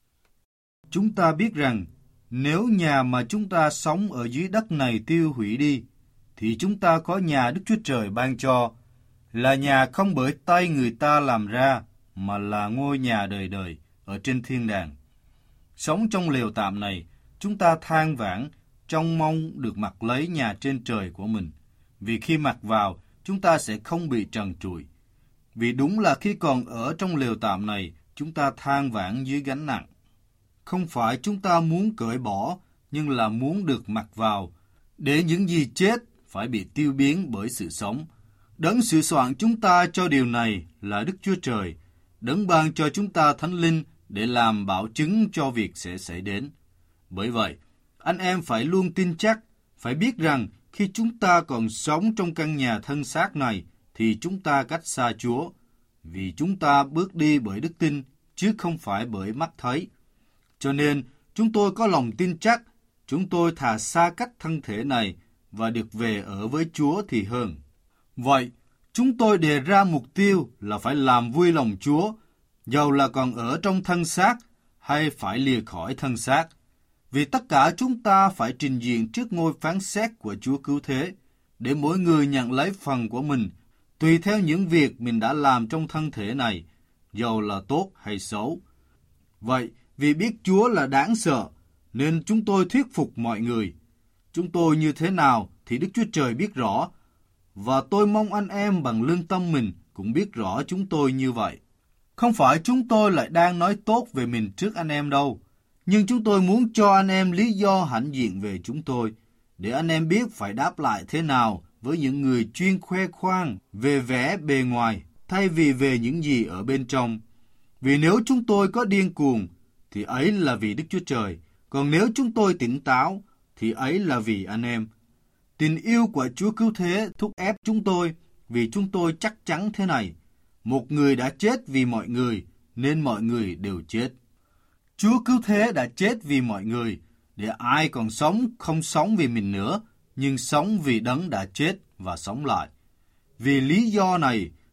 Chúng ta biết rằng, nếu nhà mà chúng ta sống ở dưới đất này tiêu hủy đi, thì chúng ta có nhà Đức Chúa Trời ban cho, là nhà không bởi tay người ta làm ra, mà là ngôi nhà đời đời ở trên thiên đàng. Sống trong lều tạm này, chúng ta than vãn, trông mong được mặc lấy nhà trên trời của mình, vì khi mặc vào, chúng ta sẽ không bị trần trụi. Vì đúng là khi còn ở trong lều tạm này, chúng ta than vãn dưới gánh nặng. Không phải chúng ta muốn cởi bỏ, nhưng là muốn được mặc vào, để những gì chết phải bị tiêu biến bởi sự sống. Đấng sửa soạn chúng ta cho điều này là Đức Chúa Trời, đấng ban cho chúng ta Thánh Linh để làm bảo chứng cho việc sẽ xảy đến. Bởi vậy, anh em phải luôn tin chắc, phải biết rằng khi chúng ta còn sống trong căn nhà thân xác này, thì chúng ta cách xa Chúa, vì chúng ta bước đi bởi đức tin, chứ không phải bởi mắt thấy. Cho nên, chúng tôi có lòng tin chắc, chúng tôi thà xa cách thân thể này và được về ở với Chúa thì hơn. Vậy, chúng tôi đề ra mục tiêu là phải làm vui lòng Chúa, dầu là còn ở trong thân xác hay phải lìa khỏi thân xác. Vì tất cả chúng ta phải trình diện trước ngôi phán xét của Chúa Cứu Thế, để mỗi người nhận lấy phần của mình, tùy theo những việc mình đã làm trong thân thể này, dầu là tốt hay xấu. Vậy, vì biết Chúa là đáng sợ, nên chúng tôi thuyết phục mọi người. Chúng tôi như thế nào thì Đức Chúa Trời biết rõ, và tôi mong anh em bằng lương tâm mình cũng biết rõ chúng tôi như vậy. Không phải chúng tôi lại đang nói tốt về mình trước anh em đâu, nhưng chúng tôi muốn cho anh em lý do hãnh diện về chúng tôi, để anh em biết phải đáp lại thế nào với những người chuyên khoe khoang về vẻ bề ngoài, thay vì về những gì ở bên trong. Vì nếu chúng tôi có điên cuồng, thì ấy là vì Đức Chúa Trời, còn nếu chúng tôi tỉnh táo, thì ấy là vì anh em. Tình yêu của Chúa Cứu Thế thúc ép chúng tôi, vì chúng tôi chắc chắn thế này: một người đã chết vì mọi người, nên mọi người đều chết. Chúa Cứu Thế đã chết vì mọi người, để ai còn sống không sống vì mình nữa, nhưng sống vì đấng đã chết và sống lại. Vì lý do này,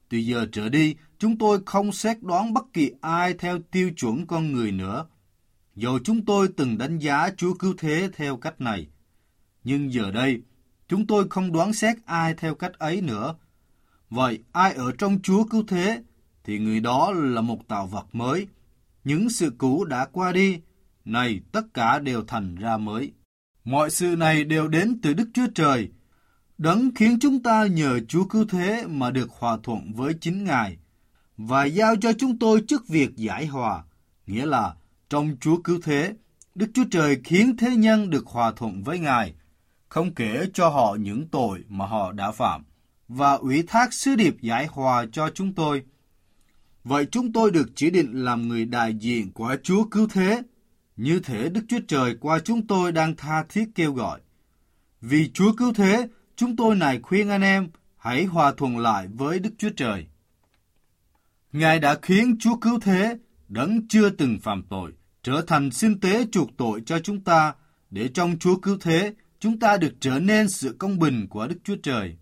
Từ giờ trở đi, chúng tôi không xét đoán bất kỳ ai theo tiêu chuẩn con người nữa. Dầu chúng tôi từng đánh giá Chúa Cứu Thế theo cách này, nhưng giờ đây, chúng tôi không đoán xét ai theo cách ấy nữa. Vậy, ai ở trong Chúa Cứu Thế, thì người đó là một tạo vật mới. Những sự cũ đã qua đi, này tất cả đều thành ra mới. Mọi sự này đều đến từ Đức Chúa Trời, Đấng khiến chúng ta nhờ Chúa Cứu Thế mà được hòa thuận với chính Ngài, và giao cho chúng tôi chức việc giải hòa, nghĩa là trong Chúa Cứu Thế, Đức Chúa Trời khiến thế nhân được hòa thuận với Ngài, không kể cho họ những tội mà họ đã phạm, và ủy thác sứ điệp giải hòa cho chúng tôi. Vậy chúng tôi được chỉ định làm người đại diện của Chúa Cứu Thế, như thể Đức Chúa Trời qua chúng tôi đang tha thiết kêu gọi. Vì Chúa Cứu Thế, chúng tôi này khuyên anh em hãy hòa thuận lại với Đức Chúa Trời. Ngài đã khiến Chúa Cứu Thế, Đấng chưa từng phạm tội, trở thành sinh tế chuộc tội cho chúng ta, để trong Chúa Cứu Thế, chúng ta được trở nên sự công bình của Đức Chúa Trời.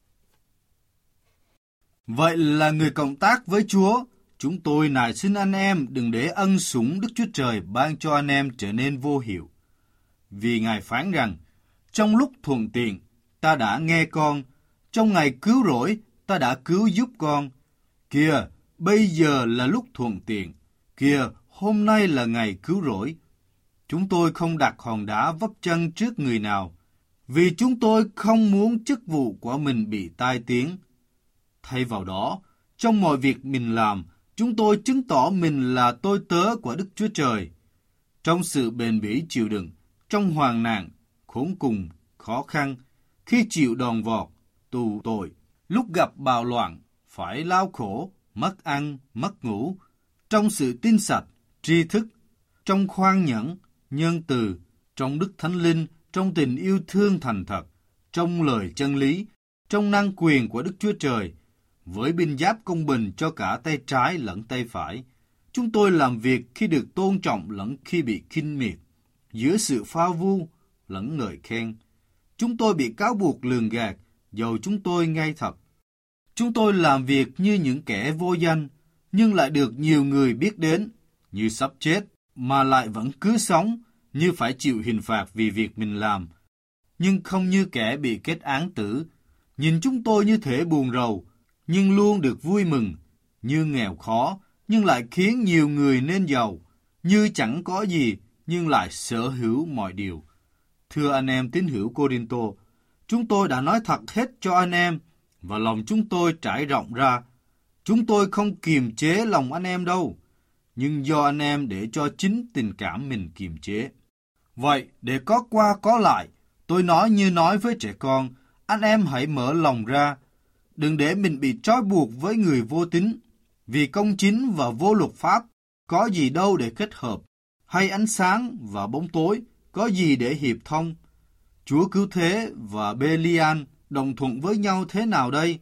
Vậy là người cộng tác với Chúa, chúng tôi nài xin anh em đừng để ân sủng Đức Chúa Trời ban cho anh em trở nên vô hiệu. Vì Ngài phán rằng, trong lúc thuận tiện, ta đã nghe con, trong ngày cứu rỗi, ta đã cứu giúp con. Kìa, bây giờ là lúc thuận tiện, kìa, hôm nay là ngày cứu rỗi. Chúng tôi không đặt hòn đá vấp chân trước người nào, vì chúng tôi không muốn chức vụ của mình bị tai tiếng. Thay vào đó, trong mọi việc mình làm, chúng tôi chứng tỏ mình là tôi tớ của Đức Chúa Trời. Trong sự bền bỉ chịu đựng, trong hoạn nạn, khốn cùng, khó khăn, khi chịu đòn vọt, tù tội, lúc gặp bạo loạn, phải lao khổ, mất ăn, mất ngủ, trong sự tin sạch, tri thức, trong khoan nhẫn, nhân từ, trong đức thánh linh, trong tình yêu thương thành thật, trong lời chân lý, trong năng quyền của Đức Chúa Trời, với binh giáp công bình cho cả tay trái lẫn tay phải. Chúng tôi làm việc khi được tôn trọng lẫn khi bị khinh miệt, giữa sự phao vu lẫn ngợi khen. Chúng tôi bị cáo buộc lường gạt, dầu chúng tôi ngay thật. Chúng tôi làm việc như những kẻ vô danh, nhưng lại được nhiều người biết đến, như sắp chết, mà lại vẫn cứ sống, như phải chịu hình phạt vì việc mình làm, nhưng không như kẻ bị kết án tử. Nhìn chúng tôi như thể buồn rầu, nhưng luôn được vui mừng, như nghèo khó, nhưng lại khiến nhiều người nên giàu, như chẳng có gì, nhưng lại sở hữu mọi điều. Thưa anh em tín hữu Cô-rinh-tô, chúng tôi đã nói thật hết cho anh em, và lòng chúng tôi trải rộng ra. Chúng tôi không kiềm chế lòng anh em đâu, nhưng do anh em để cho chính tình cảm mình kiềm chế. Vậy, để có qua có lại, tôi nói như nói với trẻ con, anh em hãy mở lòng ra, đừng để mình bị trói buộc với người vô tín, vì công chính và vô luật pháp có gì đâu để kết hợp, hay ánh sáng và bóng tối có gì để hiệp thông. Chúa Cứu Thế và Bê-li-an đồng thuận với nhau thế nào đây?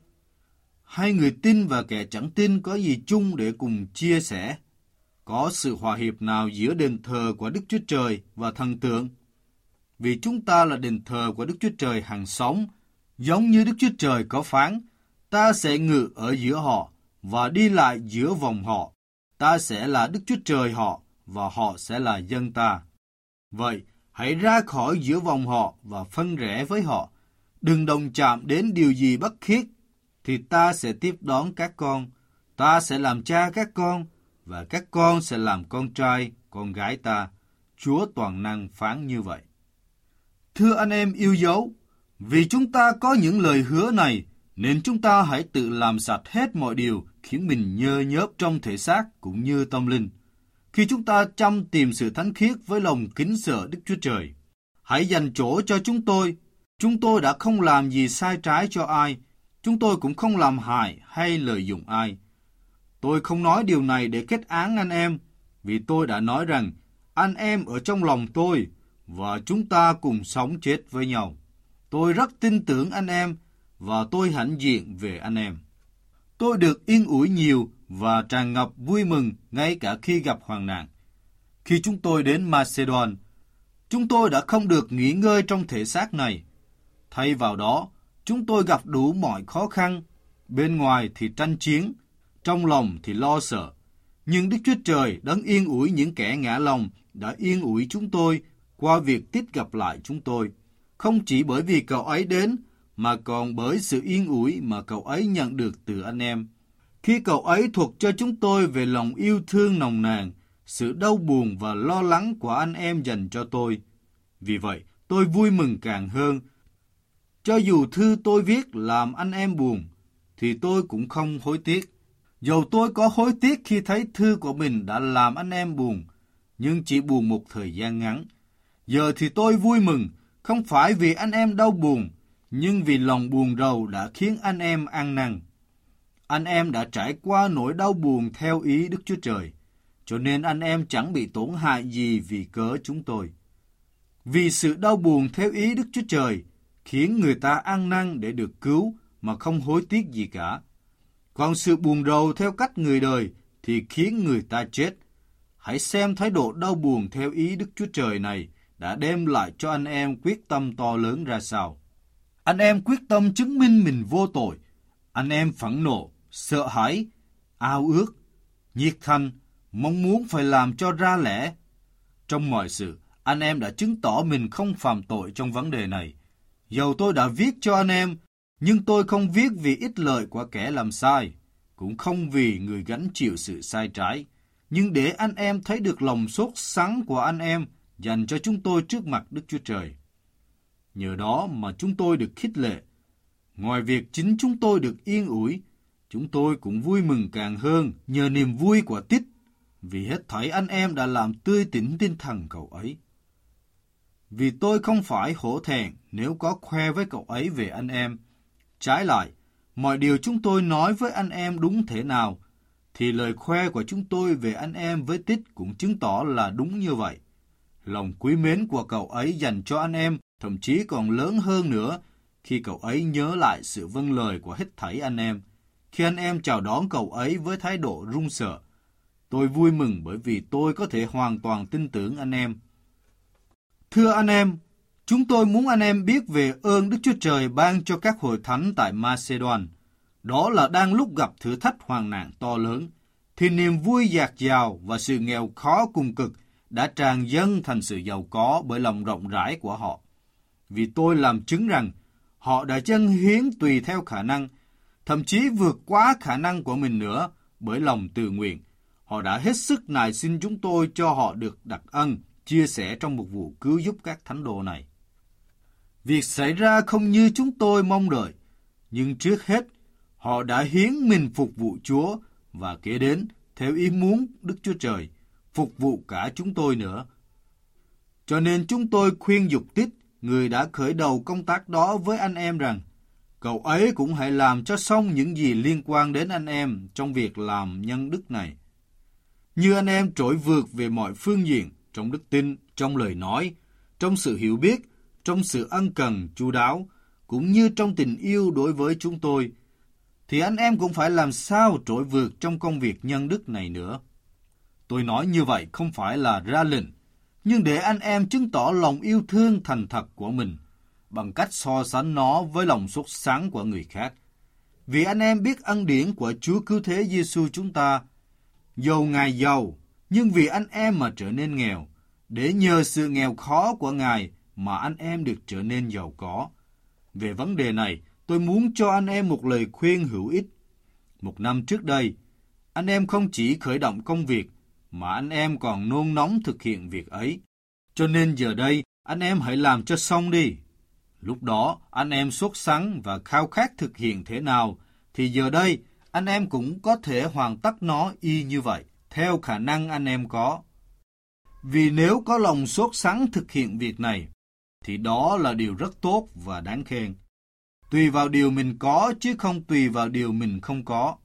Hay người tin và kẻ chẳng tin có gì chung để cùng chia sẻ? Có sự hòa hiệp nào giữa đền thờ của Đức Chúa Trời và thần tượng? Vì chúng ta là đền thờ của Đức Chúa Trời hằng sống, giống như Đức Chúa Trời có phán, ta sẽ ngự ở giữa họ và đi lại giữa vòng họ. Ta sẽ là Đức Chúa Trời họ và họ sẽ là dân ta. Vậy, hãy ra khỏi giữa vòng họ và phân rẽ với họ. Đừng đồng chạm đến điều gì bất khiết, thì ta sẽ tiếp đón các con. Ta sẽ làm cha các con, và các con sẽ làm con trai, con gái ta. Chúa toàn năng phán như vậy. Thưa anh em yêu dấu, vì chúng ta có những lời hứa này, nên chúng ta hãy tự làm sạch hết mọi điều khiến mình nhơ nhớp trong thể xác cũng như tâm linh. Khi chúng ta chăm tìm sự thánh khiết với lòng kính sợ Đức Chúa Trời, hãy dành chỗ cho chúng tôi. Chúng tôi đã không làm gì sai trái cho ai. Chúng tôi cũng không làm hại hay lợi dụng ai. Tôi không nói điều này để kết án anh em, vì tôi đã nói rằng anh em ở trong lòng tôi và chúng ta cùng sống chết với nhau. Tôi rất tin tưởng anh em và tôi hãnh diện về anh em. Tôi được yên ủi nhiều và tràn ngập vui mừng ngay cả khi gặp hoạn nạn. Khi chúng tôi đến Macedon, chúng tôi đã không được nghỉ ngơi trong thể xác này. Thay vào đó, chúng tôi gặp đủ mọi khó khăn, bên ngoài thì tranh chiến, trong lòng thì lo sợ. Nhưng Đức Chúa Trời đấng yên ủi những kẻ ngã lòng đã yên ủi chúng tôi qua việc tiếp gặp lại chúng tôi. Không chỉ bởi vì cậu ấy đến, mà còn bởi sự yên ủi mà cậu ấy nhận được từ anh em. Khi cậu ấy thuật cho chúng tôi về lòng yêu thương nồng nàn, sự đau buồn và lo lắng của anh em dành cho tôi. Vì vậy, tôi vui mừng càng hơn. Cho dù thư tôi viết làm anh em buồn, thì tôi cũng không hối tiếc. Dầu tôi có hối tiếc khi thấy thư của mình đã làm anh em buồn, nhưng chỉ buồn một thời gian ngắn. Giờ thì tôi vui mừng, không phải vì anh em đau buồn, nhưng vì lòng buồn rầu đã khiến anh em ăn năn. Anh em đã trải qua nỗi đau buồn theo ý Đức Chúa Trời, cho nên anh em chẳng bị tổn hại gì vì cớ chúng tôi. Vì sự đau buồn theo ý Đức Chúa Trời khiến người ta ăn năn để được cứu mà không hối tiếc gì cả. Còn sự buồn rầu theo cách người đời thì khiến người ta chết. Hãy xem thái độ đau buồn theo ý Đức Chúa Trời này đã đem lại cho anh em quyết tâm to lớn ra sao. Anh em quyết tâm chứng minh mình vô tội. Anh em phẫn nộ, sợ hãi, ao ước, nhiệt thành, mong muốn phải làm cho ra lẽ. Trong mọi sự, anh em đã chứng tỏ mình không phạm tội trong vấn đề này. Dầu tôi đã viết cho anh em, nhưng tôi không viết vì ích lợi của kẻ làm sai, cũng không vì người gánh chịu sự sai trái, nhưng để anh em thấy được lòng sốt sắng của anh em dành cho chúng tôi trước mặt Đức Chúa Trời. Nhờ đó mà chúng tôi được khích lệ. Ngoài việc chính chúng tôi được yên ủi, chúng tôi cũng vui mừng càng hơn nhờ niềm vui của Tít, vì hết thảy anh em đã làm tươi tỉnh tinh thần cậu ấy. Vì tôi không phải hổ thẹn nếu có khoe với cậu ấy về anh em. Trái lại, mọi điều chúng tôi nói với anh em đúng thế nào, thì lời khoe của chúng tôi về anh em với Tít cũng chứng tỏ là đúng như vậy. Lòng quý mến của cậu ấy dành cho anh em thậm chí còn lớn hơn nữa khi cậu ấy nhớ lại sự vâng lời của hết thảy anh em, khi anh em chào đón cậu ấy với thái độ run sợ. Tôi vui mừng bởi vì tôi có thể hoàn toàn tin tưởng anh em. Thưa anh em, chúng tôi muốn anh em biết về ơn Đức Chúa Trời ban cho các hội thánh tại Macedon. Đó là đang lúc gặp thử thách hoạn nạn to lớn, thì niềm vui dạt dào và sự nghèo khó cùng cực đã tràn dâng thành sự giàu có bởi lòng rộng rãi của họ. Vì tôi làm chứng rằng họ đã dâng hiến tùy theo khả năng, thậm chí vượt quá khả năng của mình nữa bởi lòng tự nguyện. Họ đã hết sức nài xin chúng tôi cho họ được đặc ân, chia sẻ trong một vụ cứu giúp các thánh đồ này. Việc xảy ra không như chúng tôi mong đợi, nhưng trước hết, họ đã hiến mình phục vụ Chúa và kế đến, theo ý muốn Đức Chúa Trời, phục vụ cả chúng tôi nữa. Cho nên chúng tôi khuyên dục Tít, người đã khởi đầu công tác đó với anh em rằng, cậu ấy cũng hãy làm cho xong những gì liên quan đến anh em trong việc làm nhân đức này. Như anh em trỗi vượt về mọi phương diện, trong đức tin, trong lời nói, trong sự hiểu biết, trong sự ân cần, chu đáo, cũng như trong tình yêu đối với chúng tôi, thì anh em cũng phải làm sao trỗi vượt trong công việc nhân đức này nữa. Tôi nói như vậy không phải là ra lệnh, nhưng để anh em chứng tỏ lòng yêu thương thành thật của mình, bằng cách so sánh nó với lòng sốt sắng của người khác. Vì anh em biết ân điển của Chúa Cứu Thế Giêsu chúng ta, dầu Ngài giàu, nhưng vì anh em mà trở nên nghèo, để nhờ sự nghèo khó của Ngài mà anh em được trở nên giàu có. Về vấn đề này, tôi muốn cho anh em một lời khuyên hữu ích. Một năm trước đây, anh em không chỉ khởi động công việc, mà anh em còn nôn nóng thực hiện việc ấy. Cho nên giờ đây, anh em hãy làm cho xong đi. Lúc đó, anh em sốt sắng và khao khát thực hiện thế nào, thì giờ đây, anh em cũng có thể hoàn tất nó y như vậy, theo khả năng anh em có. Vì nếu có lòng sốt sắng thực hiện việc này, thì đó là điều rất tốt và đáng khen. Tùy vào điều mình có, chứ không tùy vào điều mình không có.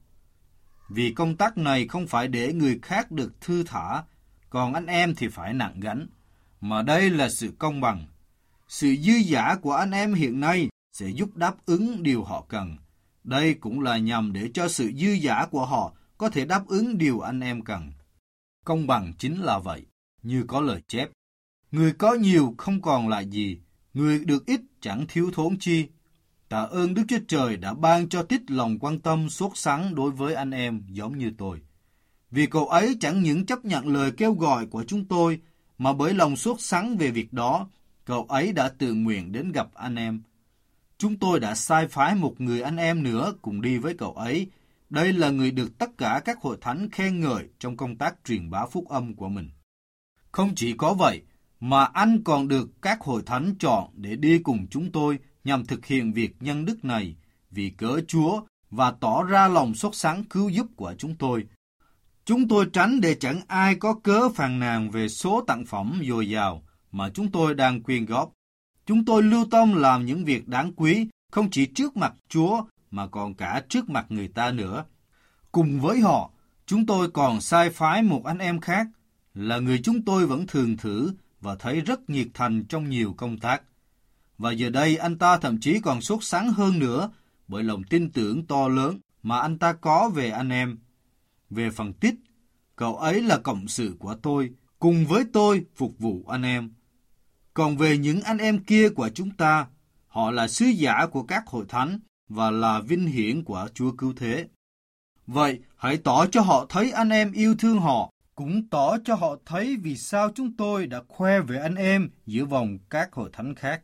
Vì công tác này không phải để người khác được thư thả, còn anh em thì phải nặng gánh. Mà đây là sự công bằng. Sự dư dả của anh em hiện nay sẽ giúp đáp ứng điều họ cần. Đây cũng là nhằm để cho sự dư dả của họ có thể đáp ứng điều anh em cần. Công bằng chính là vậy, như có lời chép. Người có nhiều không còn lại gì, người được ít chẳng thiếu thốn chi. Tạ ơn Đức Chúa Trời đã ban cho Tít lòng quan tâm sốt sắng đối với anh em giống như tôi. Vì cậu ấy chẳng những chấp nhận lời kêu gọi của chúng tôi, mà bởi lòng sốt sắng về việc đó, cậu ấy đã tự nguyện đến gặp anh em. Chúng tôi đã sai phái một người anh em nữa cùng đi với cậu ấy. Đây là người được tất cả các hội thánh khen ngợi trong công tác truyền bá phúc âm của mình. Không chỉ có vậy, mà anh còn được các hội thánh chọn để đi cùng chúng tôi nhằm thực hiện việc nhân đức này vì cớ Chúa và tỏ ra lòng sốt sắng cứu giúp của chúng tôi. Chúng tôi tránh để chẳng ai có cớ phàn nàn về số tặng phẩm dồi dào mà chúng tôi đang quyên góp. Chúng tôi lưu tâm làm những việc đáng quý, không chỉ trước mặt Chúa mà còn cả trước mặt người ta nữa. Cùng với họ, chúng tôi còn sai phái một anh em khác, là người chúng tôi vẫn thường thử và thấy rất nhiệt thành trong nhiều công tác. Và giờ đây anh ta thậm chí còn sốt sắng hơn nữa bởi lòng tin tưởng to lớn mà anh ta có về anh em. Về phần Tít, cậu ấy là cộng sự của tôi, cùng với tôi phục vụ anh em. Còn về những anh em kia của chúng ta, họ là sứ giả của các hội thánh và là vinh hiển của Chúa Cứu Thế. Vậy, hãy tỏ cho họ thấy anh em yêu thương họ, cũng tỏ cho họ thấy vì sao chúng tôi đã khoe về anh em giữa vòng các hội thánh khác.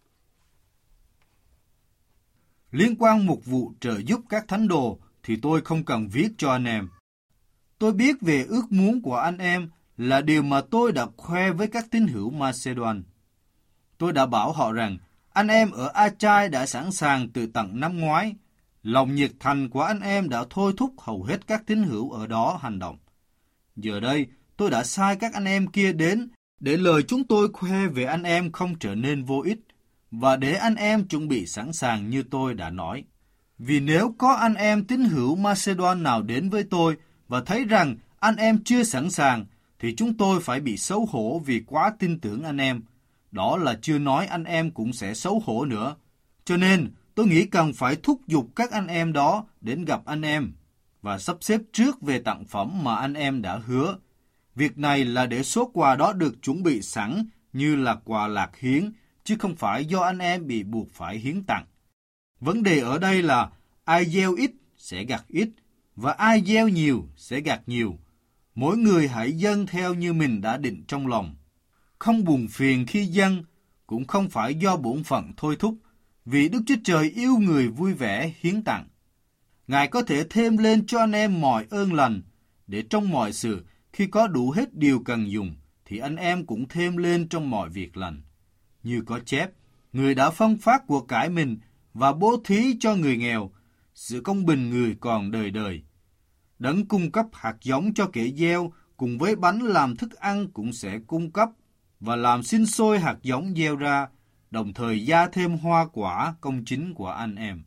Liên quan một vụ trợ giúp các thánh đồ thì tôi không cần viết cho anh em. Tôi biết về ước muốn của anh em là điều mà tôi đã khoe với các tín hữu Macedon. Tôi đã bảo họ rằng anh em ở Achai đã sẵn sàng từ tận năm ngoái. Lòng nhiệt thành của anh em đã thôi thúc hầu hết các tín hữu ở đó hành động. Giờ đây, tôi đã sai các anh em kia đến để lời chúng tôi khoe về anh em không trở nên vô ích và để anh em chuẩn bị sẵn sàng như tôi đã nói. Vì nếu có anh em tín hữu Macedon nào đến với tôi và thấy rằng anh em chưa sẵn sàng, thì chúng tôi phải bị xấu hổ vì quá tin tưởng anh em. Đó là chưa nói anh em cũng sẽ xấu hổ nữa. Cho nên, tôi nghĩ cần phải thúc giục các anh em đó đến gặp anh em và sắp xếp trước về tặng phẩm mà anh em đã hứa. Việc này là để số quà đó được chuẩn bị sẵn như là quà lạc hiến, chứ không phải do anh em bị buộc phải hiến tặng. Vấn đề ở đây là ai gieo ít sẽ gặt ít, và ai gieo nhiều sẽ gặt nhiều. Mỗi người hãy dâng theo như mình đã định trong lòng. Không buồn phiền khi dâng, cũng không phải do bổn phận thôi thúc, vì Đức Chúa Trời yêu người vui vẻ hiến tặng. Ngài có thể thêm lên cho anh em mọi ơn lành, để trong mọi sự, khi có đủ hết điều cần dùng, thì anh em cũng thêm lên trong mọi việc lành. Như có chép, người đã phân phát của cải mình và bố thí cho người nghèo, sự công bình người còn đời đời. Đấng cung cấp hạt giống cho kẻ gieo, cùng với bánh làm thức ăn cũng sẽ cung cấp và làm sinh sôi hạt giống gieo ra, đồng thời gia thêm hoa quả công chính của anh em.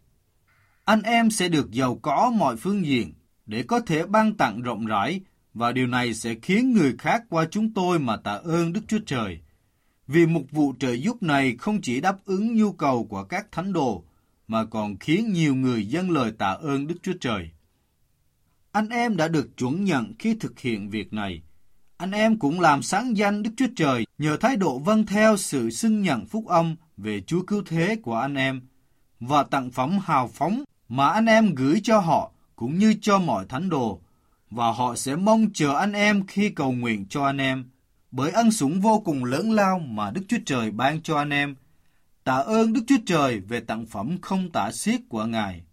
Anh em sẽ được giàu có mọi phương diện để có thể ban tặng rộng rãi, và điều này sẽ khiến người khác qua chúng tôi mà tạ ơn Đức Chúa Trời. Vì một vụ trợ giúp này không chỉ đáp ứng nhu cầu của các thánh đồ, mà còn khiến nhiều người dâng lời tạ ơn Đức Chúa Trời. Anh em đã được chuẩn nhận khi thực hiện việc này. Anh em cũng làm sáng danh Đức Chúa Trời nhờ thái độ vâng theo sự xưng nhận phúc âm về Chúa Cứu Thế của anh em, và tặng phẩm hào phóng mà anh em gửi cho họ cũng như cho mọi thánh đồ, và họ sẽ mong chờ anh em khi cầu nguyện cho anh em, bởi ân sủng vô cùng lớn lao mà Đức Chúa Trời ban cho anh em. Tạ ơn Đức Chúa Trời về tặng phẩm không tả xiết của Ngài.